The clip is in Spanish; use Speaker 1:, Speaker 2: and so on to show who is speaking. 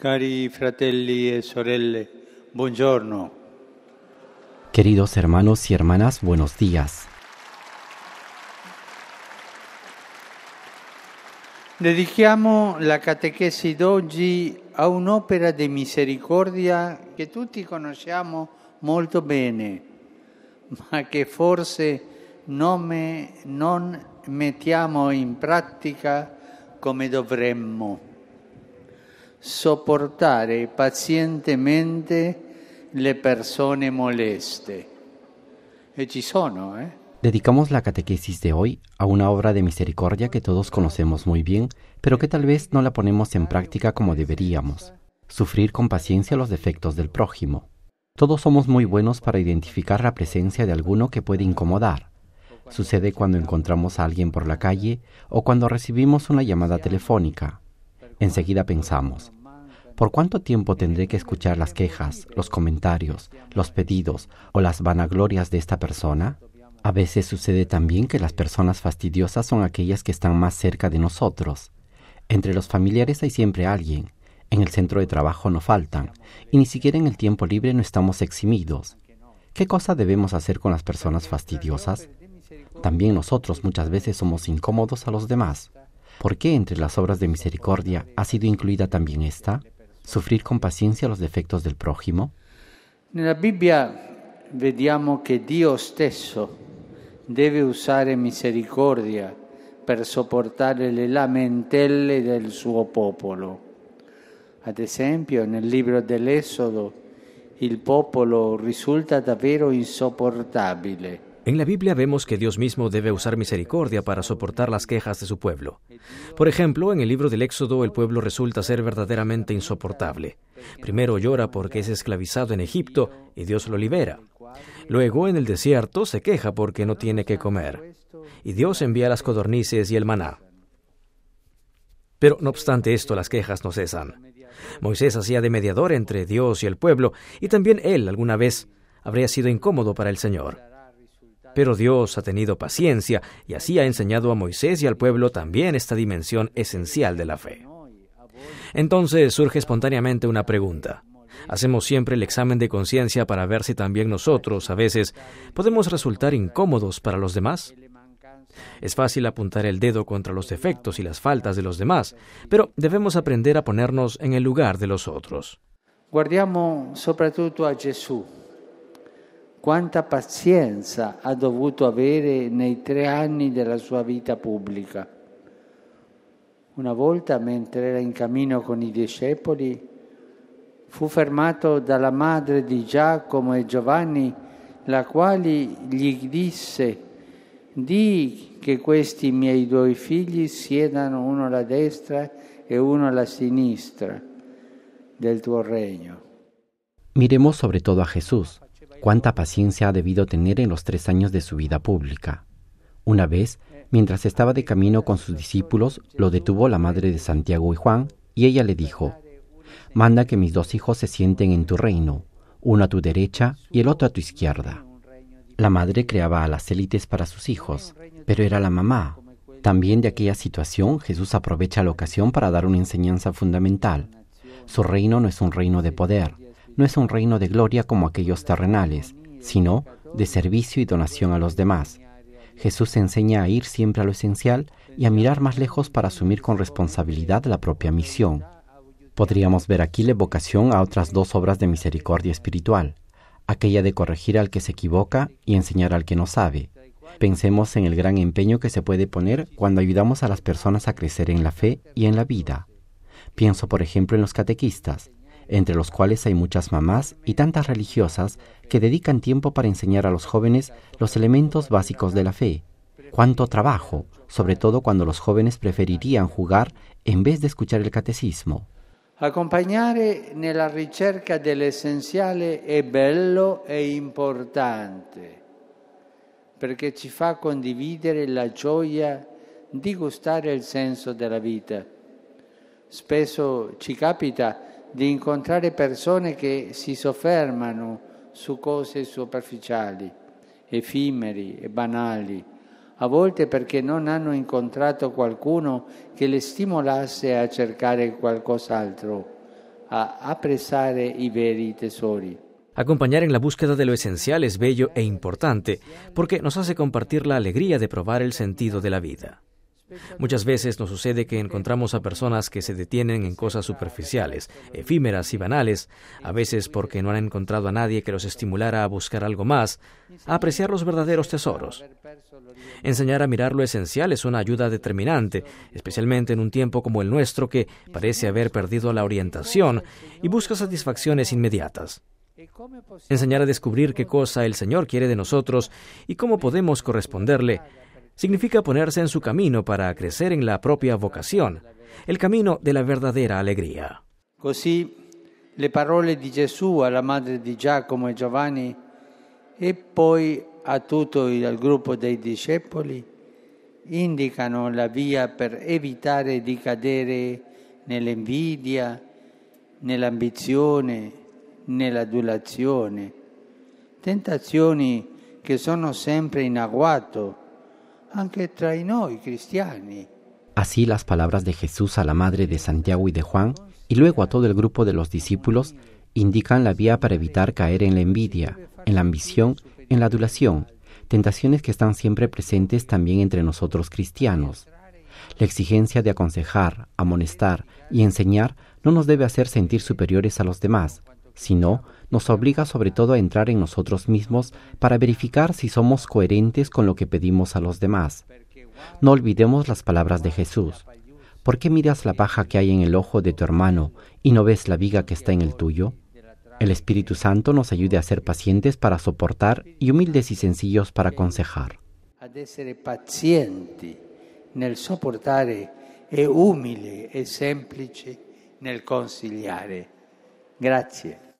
Speaker 1: Cari fratelli e sorelle, buongiorno.
Speaker 2: Queridos hermanos y hermanas, buenos días.
Speaker 1: Dedichiamo la catechesi d'oggi a un'opera di misericordia che tutti conosciamo molto bene, ma che forse non mettiamo in pratica come dovremmo. Sopportare pazientemente le persone moleste. E ci sono,
Speaker 2: Dedicamos la catequesis de hoy a una obra de misericordia que todos conocemos muy bien, pero que tal vez no la ponemos en práctica como deberíamos. Sufrir con paciencia los defectos del prójimo. Todos somos muy buenos para identificar la presencia de alguno que puede incomodar. Sucede cuando encontramos a alguien por la calle o cuando recibimos una llamada telefónica. Enseguida pensamos, ¿por cuánto tiempo tendré que escuchar las quejas, los comentarios, los pedidos o las vanaglorias de esta persona? A veces sucede también que las personas fastidiosas son aquellas que están más cerca de nosotros. Entre los familiares hay siempre alguien, en el centro de trabajo no faltan, y ni siquiera en el tiempo libre no estamos eximidos. ¿Qué cosa debemos hacer con las personas fastidiosas? También nosotros muchas veces somos incómodos a los demás. ¿Por qué entre las obras de misericordia ha sido incluida también esta? ¿Sufrir con paciencia los defectos del prójimo?
Speaker 1: Nella Bibbia vediamo che Dio stesso deve usare misericordia per sopportare le lamentele del suo popolo. Ad esempio, nel libro dell'Esodo, il popolo risulta davvero insopportabile.
Speaker 3: En la Biblia vemos que Dios mismo debe usar misericordia para soportar las quejas de su pueblo. Por ejemplo, en el libro del Éxodo el pueblo resulta ser verdaderamente insoportable. Primero llora porque es esclavizado en Egipto y Dios lo libera. Luego, en el desierto, se queja porque no tiene qué comer. Y Dios envía las codornices y el maná. Pero no obstante esto, las quejas no cesan. Moisés hacía de mediador entre Dios y el pueblo, y también él alguna vez habría sido incómodo para el Señor. Pero Dios ha tenido paciencia y así ha enseñado a Moisés y al pueblo también esta dimensión esencial de la fe. Entonces surge espontáneamente una pregunta. ¿Hacemos siempre el examen de conciencia para ver si también nosotros, a veces, podemos resultar incómodos para los demás? Es fácil apuntar el dedo contra los defectos y las faltas de los demás, pero debemos aprender a ponernos en el lugar de los otros.
Speaker 1: Guardiamo soprattutto a Gesù. Quanta pazienza ha dovuto avere nei 3 anni della sua vita pubblica. Una volta, mentre era in cammino con i discepoli, fu fermato dalla madre di Giacomo e Giovanni, la quale gli disse: «Di che questi miei 2 figli siedano uno alla destra e uno alla sinistra del tuo regno».
Speaker 2: Miremos sobre todo a Jesús. Cuánta paciencia ha debido tener en los 3 años de su vida pública. Una vez, mientras estaba de camino con sus discípulos, lo detuvo la madre de Santiago y Juan, y ella le dijo: «Manda que mis 2 hijos se sienten en tu reino, uno a tu derecha y el otro a tu izquierda». La madre creaba a las élites para sus hijos, pero era la mamá. También de aquella situación Jesús aprovecha la ocasión para dar una enseñanza fundamental. Su reino no es un reino de poder, no es un reino de gloria como aquellos terrenales, sino de servicio y donación a los demás. Jesús enseña a ir siempre a lo esencial y a mirar más lejos para asumir con responsabilidad la propia misión. Podríamos ver aquí la evocación a otras 2 obras de misericordia espiritual, aquella de corregir al que se equivoca y enseñar al que no sabe. Pensemos en el gran empeño que se puede poner cuando ayudamos a las personas a crecer en la fe y en la vida. Pienso, por ejemplo, en los catequistas, entre los cuales hay muchas mamás y tantas religiosas que dedican tiempo para enseñar a los jóvenes los elementos básicos de la fe. ¡Cuánto trabajo!, sobre todo cuando los jóvenes preferirían jugar en vez de escuchar el catecismo.
Speaker 1: Accompagnare nella ricerca dell'essenziale è bello e importante, perché ci fa condividere la gioia di gustare il senso della vita. Spesso ci capita di incontrare persone che si soffermano su cose superficiali, effimeri e banali, a volte perché non hanno incontrato qualcuno che le stimolasse a cercare qualcos'altro, a apprezzare i veri tesori.
Speaker 3: Acompañar en la búsqueda de lo esencial es bello e importante porque nos hace compartir la alegría de probar el sentido de la vida. Muchas veces nos sucede que encontramos a personas que se detienen en cosas superficiales, efímeras y banales, a veces porque no han encontrado a nadie que los estimulara a buscar algo más, a apreciar los verdaderos tesoros. Enseñar a mirar lo esencial es una ayuda determinante, especialmente en un tiempo como el nuestro que parece haber perdido la orientación y busca satisfacciones inmediatas. Enseñar a descubrir qué cosa el Señor quiere de nosotros y cómo podemos corresponderle significa ponerse en su camino para crecer en la propia vocación, el camino de la verdadera alegría.
Speaker 1: Così le parole di Gesù alla madre di Giacomo e Giovanni e poi a tutto il gruppo dei discepoli indicano la via per evitare di cadere nell'invidia, nell'ambizione, nell'adulazione, tentazioni che sono sempre in agguato anche tra noi cristiani.
Speaker 2: Así las palabras de Jesús a la madre de Santiago y de Juan, y luego a todo el grupo de los discípulos, indican la vía para evitar caer en la envidia, en la ambición, en la adulación, tentaciones que están siempre presentes también entre nosotros cristianos. La exigencia de aconsejar, amonestar y enseñar no nos debe hacer sentir superiores a los demás, sino nos obliga sobre todo a entrar en nosotros mismos para verificar si somos coherentes con lo que pedimos a los demás. No olvidemos las palabras de Jesús. ¿Por qué miras la paja que hay en el ojo de tu hermano y no ves la viga que está en el tuyo? El Espíritu Santo nos ayude a ser pacientes para soportar y humildes y sencillos para aconsejar.
Speaker 1: Ad essere pazienti nel sopportare e umili e semplici nel consigliare. Grazie.